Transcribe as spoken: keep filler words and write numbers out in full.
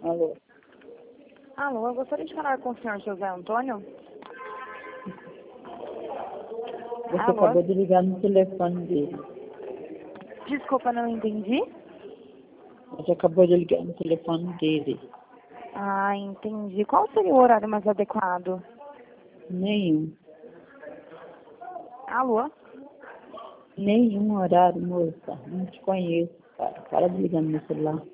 Alô? Alô, eu gostaria de falar com o senhor José Antônio. Você Alô? acabou de ligar no telefone dele. Desculpa, não entendi. Você acabou de ligar no telefone dele. Ah, entendi. Qual seria o horário mais adequado? Nenhum. Alô? Nenhum horário, moça. Não te conheço, cara. Para de ligar no meu celular.